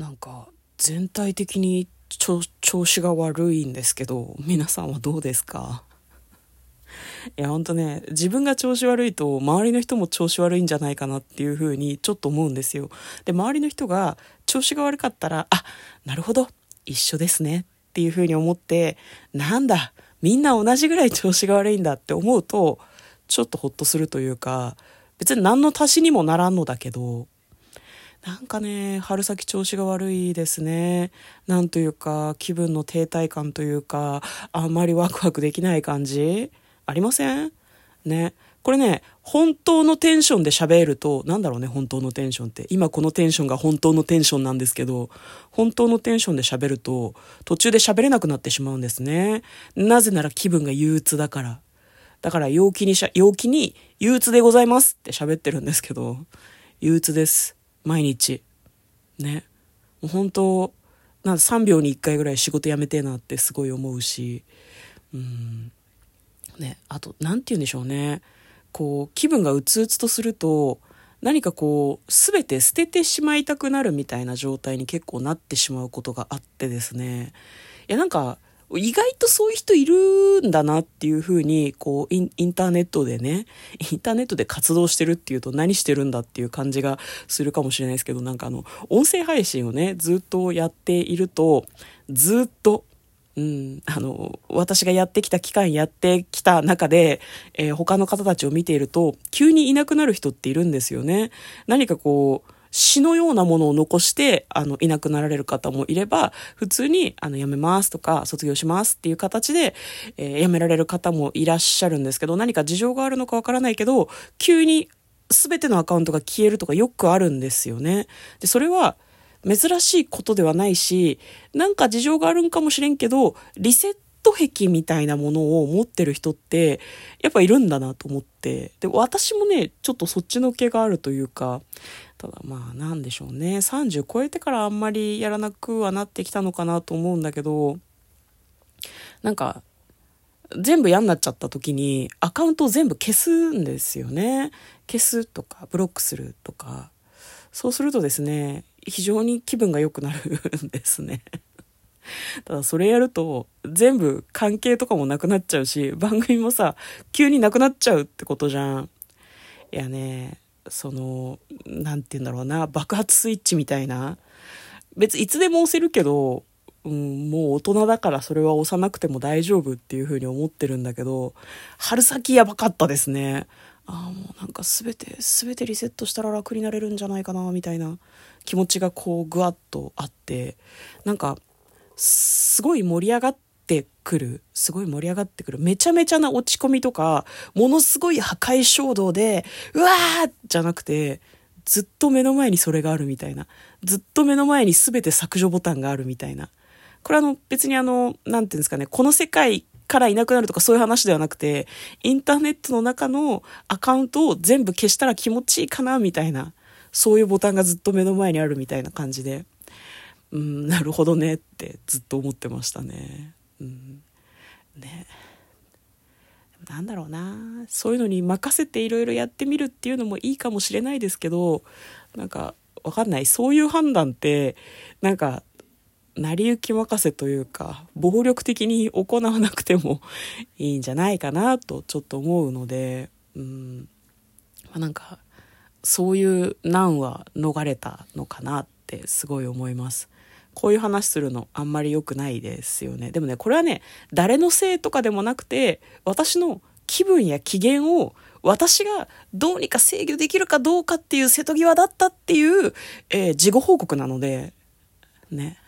なんか全体的に調子が悪いんですけど、皆さんはどうですか？いやほんとね、自分が調子悪いと周りの人も調子悪いんじゃないかなっていう風にちょっと思うんですよ。で、周りの人が調子が悪かったら、あ、なるほど、一緒ですねっていう風に思って、なんだ、みんな同じぐらい調子が悪いんだって思うとちょっとほっとするというか、別に何の足しにもならんのだけど、なんかね、春先調子が悪いですね。なんというか、気分の停滞感というか、あんまりワクワクできない感じありませんね。これね、本当のテンションで喋ると、なんだろうね、本当のテンションって。今このテンションが本当のテンションなんですけど、本当のテンションで喋ると、途中で喋れなくなってしまうんですね。なぜなら気分が憂鬱だから。だから陽気に憂鬱でございますって喋ってるんですけど、憂鬱です。毎日。ね。もう本当、3秒に1回ぐらい仕事辞めてえなってすごい思うし、ね。あと、なんて言うんでしょうね。こう、気分がうつうつとすると、何かこう、すべて捨ててしまいたくなるみたいな状態に結構なってしまうことがあってですね。いや、なんか、意外とそういう人いるんだなっていうふうに、こうインターネットでね、インターネットで活動してるっていうと何してるんだっていう感じがするかもしれないですけど、なんか音声配信をね、ずっとやっていると、ずっと、私がやってきた期間やってきた中で、他の方たちを見ていると、急にいなくなる人っているんですよね。何かこう、詩のようなものを残して、いなくなられる方もいれば、普通に、辞めますとか、卒業しますっていう形で、辞められる方もいらっしゃるんですけど、何か事情があるのかわからないけど、急に全てのアカウントが消えるとかよくあるんですよね。で、それは、珍しいことではないし、なんか事情があるんかもしれんけど、リセット癖みたいなものを持ってる人って、やっぱいるんだなと思って。で、私もね、ちょっとそっちの気があるというか、ただまあなんでしょうね。30超えてからあんまりやらなくはなってきたのかなと思うんだけど、なんか、全部嫌になっちゃった時にアカウントを全部消すんですよね。消すとか、ブロックするとか。そうするとですね、非常に気分が良くなるんですね。ただそれやると全部関係とかもなくなっちゃうし、番組もさ、急になくなっちゃうってことじゃん。いやね、なんて言うんだろうな、爆発スイッチみたいな。別にいつでも押せるけど、もう大人だからそれは押さなくても大丈夫っていう風に思ってるんだけど、春先やばかったですね。もうなんかすべてリセットしたら楽になれるんじゃないかな、みたいな気持ちがこうぐわっとあって、なんか、すごい盛り上がってくる。すごい盛り上がってくる。めちゃめちゃな落ち込みとか、ものすごい破壊衝動で、うわーじゃなくて、ずっと目の前にそれがあるみたいな。ずっと目の前に全て削除ボタンがあるみたいな。これ別になんていうんですかね、この世界からいなくなるとかそういう話ではなくて、インターネットの中のアカウントを全部消したら気持ちいいかなみたいな。そういうボタンがずっと目の前にあるみたいな感じで。なるほどねってずっと思ってましたね。ね。なんだろうな。そういうのに任せていろいろやってみるっていうのもいいかもしれないですけど、なんかわかんない。そういう判断って、なんか、成り行き任せというか、暴力的に行わなくてもいいんじゃないかなとちょっと思うので、なんか、そういう難は逃れたのかなってすごい思います。こういう話するのあんまり良くないですよね。でもね、これはね、誰のせいとかでもなくて、私の気分や機嫌を私がどうにか制御できるかどうかっていう瀬戸際だったっていう、事後報告なので、ね。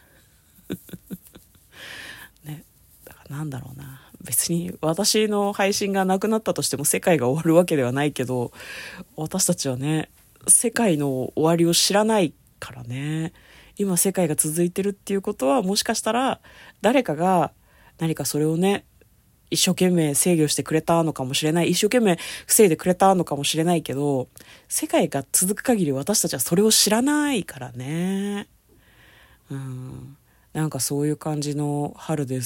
ね。だからなんだろうな。別に私の配信がなくなったとしても世界が終わるわけではないけど、私たちはね、世界の終わりを知らないからね。今世界が続いてるっていうことは、もしかしたら誰かが何かそれをね、一生懸命制御してくれたのかもしれない。一生懸命防いでくれたのかもしれないけど、世界が続く限り私たちはそれを知らないからね。なんかそういう感じの春です。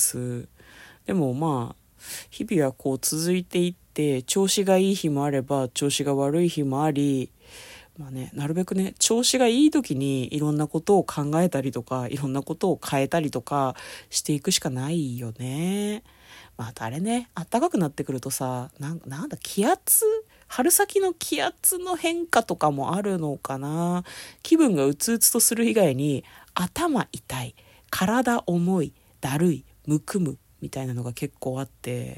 でもまあ、日々はこう続いていって、調子がいい日もあれば、調子が悪い日もあり、 まあね、なるべくね、調子がいい時にいろんなことを考えたりとか、いろんなことを変えたりとかしていくしかないよね。まあ、あれね、暖かくなってくるとさ、なんだ、春先の気圧の変化とかもあるのかな。気分がうつうつとする以外に、頭痛い、体重い、だるい、むくむ、みたいなのが結構あって、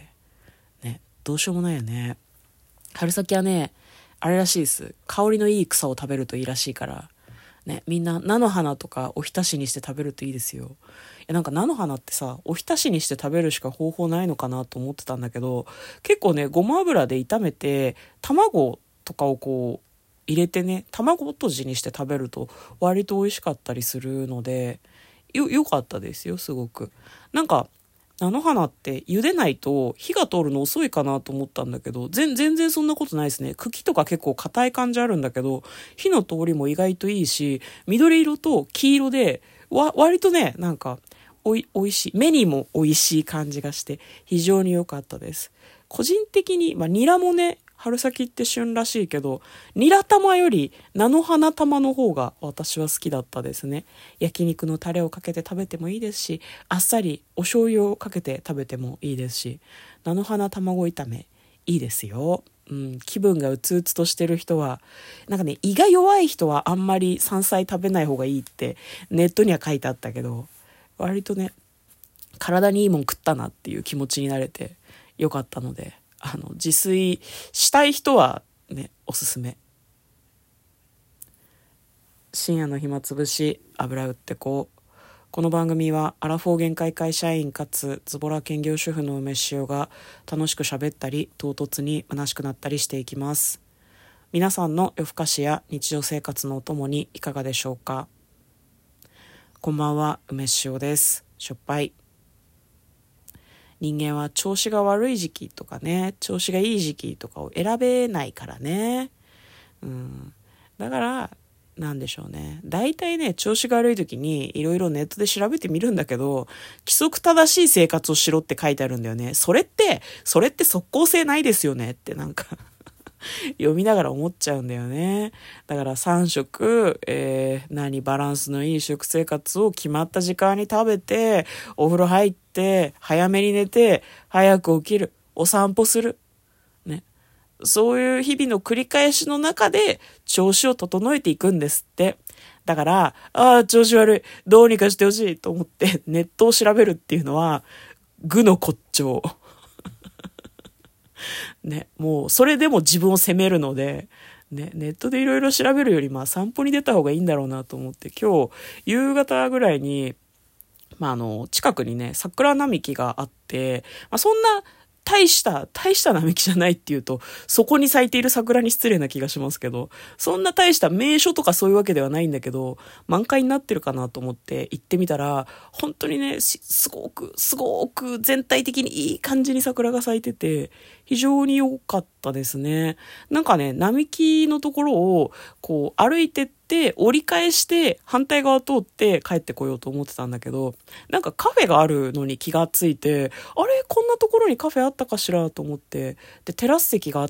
ね、どうしようもないよね。春先はね、あれらしいです。香りのいい草を食べるといいらしいから。ね、みんな菜の花とかおひたしにして食べるといいですよ。なんか菜の花ってさ、おひたしにして食べるしか方法ないのかなと思ってたんだけど、結構ね、ごま油で炒めて、卵とかをこう入れてね、卵とじにして食べると割と美味しかったりするので、よかったですよ、すごく。なんか、菜の花って茹でないと火が通るの遅いかなと思ったんだけど、全然そんなことないですね。茎とか結構硬い感じあるんだけど、火の通りも意外といいし、緑色と黄色で、割とね、なんか、おいしい。目にも美味しい感じがして、非常に良かったです。個人的に、ニラもね、春先って旬らしいけど、ニラ玉より菜の花玉の方が私は好きだったですね。焼肉のタレをかけて食べてもいいですし、あっさりお醤油をかけて食べてもいいですし、菜の花卵炒めいいですよ。気分がうつうつとしてる人は、なんかね、胃が弱い人はあんまり山菜食べない方がいいってネットには書いてあったけど、割とね、体にいいもん食ったなっていう気持ちになれてよかったので、自炊したい人はね、おすすめ。深夜の暇つぶし、油売ってこう。この番組はアラフォー限界会社員かつズボラ兼業主婦の梅塩が楽しく喋ったり唐突に虚しくなったりしていきます。皆さんの夜更かしや日常生活のお供にいかがでしょうか。こんばんは、梅塩です。しょっぱい。人間は調子が悪い時期とかね、調子がいい時期とかを選べないからね。だからなんでしょうね。大体ね、調子が悪い時にいろいろネットで調べてみるんだけど、規則正しい生活をしろって書いてあるんだよね。それって即効性ないですよねってなんか読みながら思っちゃうんだよね。だから3食、バランスのいい食生活を決まった時間に食べて、お風呂入って、早めに寝て、早く起きる、お散歩する。ね。そういう日々の繰り返しの中で調子を整えていくんですって。だから、調子悪い。どうにかしてほしいと思ってネットを調べるっていうのは、愚の骨頂。ね、もうそれでも自分を責めるので、ね、ネットでいろいろ調べるより散歩に出た方がいいんだろうなと思って今日夕方ぐらいに、近くにね桜並木があって、そんな大した並木じゃないっていうと、そこに咲いている桜に失礼な気がしますけど、そんな大した名所とかそういうわけではないんだけど、満開になってるかなと思って行ってみたら、本当にね、すごく全体的にいい感じに桜が咲いてて、非常に良かったですね。なんかね、並木のところをこう歩いてって折り返して反対側通って帰ってこようと思ってたんだけど、なんかカフェがあるのに気がついて、あれこんなところにカフェあったかしらと思って、でテラス席があって、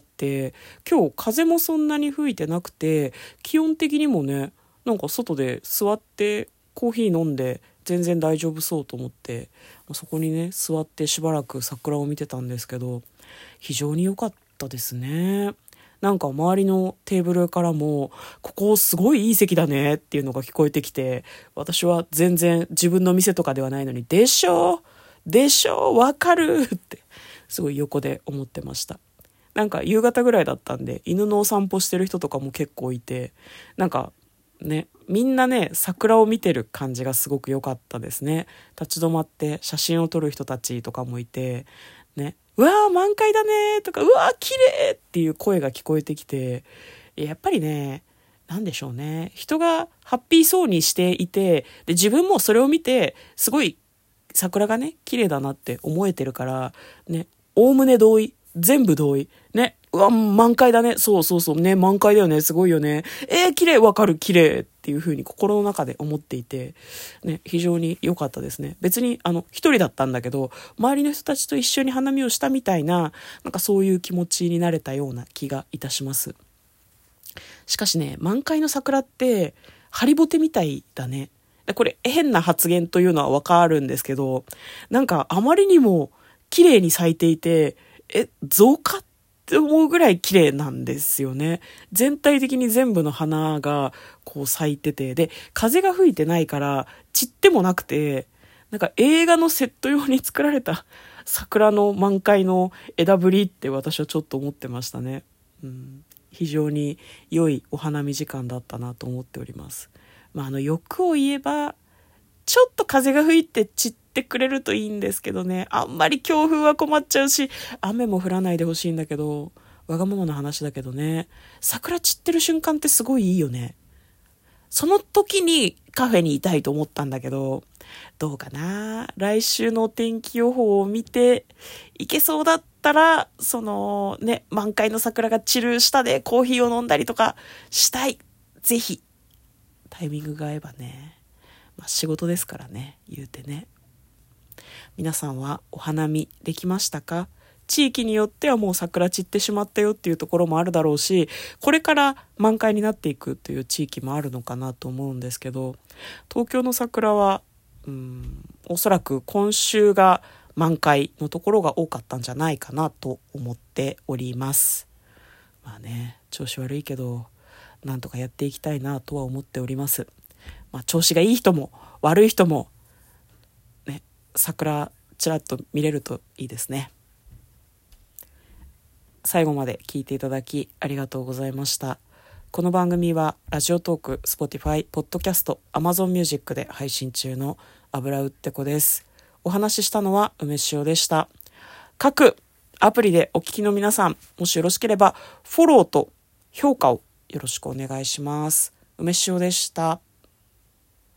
今日風もそんなに吹いてなくて、気温的にもね、なんか外で座ってコーヒー飲んで全然大丈夫そうと思って、そこにね座ってしばらく桜を見てたんですけど、非常に良かったですね。なんか周りのテーブルからも、ここすごいいい席だねっていうのが聞こえてきて、私は全然自分の店とかではないのに、でしょわかるってすごい横で思ってました。なんか夕方ぐらいだったんで、犬のお散歩してる人とかも結構いて、なんかね、みんなね桜を見てる感じがすごく良かったですね。立ち止まって写真を撮る人たちとかもいてね、うわー満開だねとか、うわー綺麗っていう声が聞こえてきて、やっぱりね、なんでしょうね、人がハッピーそうにしていて、で自分もそれを見てすごい桜がね綺麗だなって思えてるからね、おおむね同意、全部同意ね。うわ満開だね、そうね、満開だよね、すごいよね、綺麗、わかる、綺麗っていう風に心の中で思っていてね、非常に良かったですね。別に一人だったんだけど、周りの人たちと一緒に花見をしたみたいな、なんかそういう気持ちになれたような気がいたします。 しかしね、満開の桜ってハリボテみたいだね。これ変な発言というのはわかるんですけど、なんかあまりにも綺麗に咲いていて、造花って思うぐらい綺麗なんですよね。全体的に全部の花がこう咲いてて、で、風が吹いてないから散ってもなくて、なんか映画のセット用に作られた桜の満開の枝ぶりって私はちょっと思ってましたね。非常に良いお花見時間だったなと思っております。欲を言えば、ちょっと風が吹いて散ってくれるといいんですけどね。あんまり強風は困っちゃうし、雨も降らないでほしいんだけど、わがままな話だけどね。桜散ってる瞬間ってすごいいいよね。その時にカフェにいたいと思ったんだけど、どうかな。来週のお天気予報を見て、いけそうだったら、満開の桜が散る下でコーヒーを飲んだりとかしたい。ぜひ。タイミングが合えばね。仕事ですからね、言うてね。皆さんはお花見できましたか？地域によってはもう桜散ってしまったよっていうところもあるだろうし、これから満開になっていくという地域もあるのかなと思うんですけど、東京の桜はおそらく今週が満開のところが多かったんじゃないかなと思っております。調子悪いけどなんとかやっていきたいなとは思っております。調子がいい人も悪い人もね、桜ちらっと見れるといいですね。最後まで聞いていただきありがとうございました。この番組はラジオトーク、Spotify、ポッドキャスト、Amazon Music で配信中の油売ってこです。お話ししたのは梅塩でした。各アプリでお聞きの皆さん、もしよろしければフォローと評価をよろしくお願いします。梅塩でした。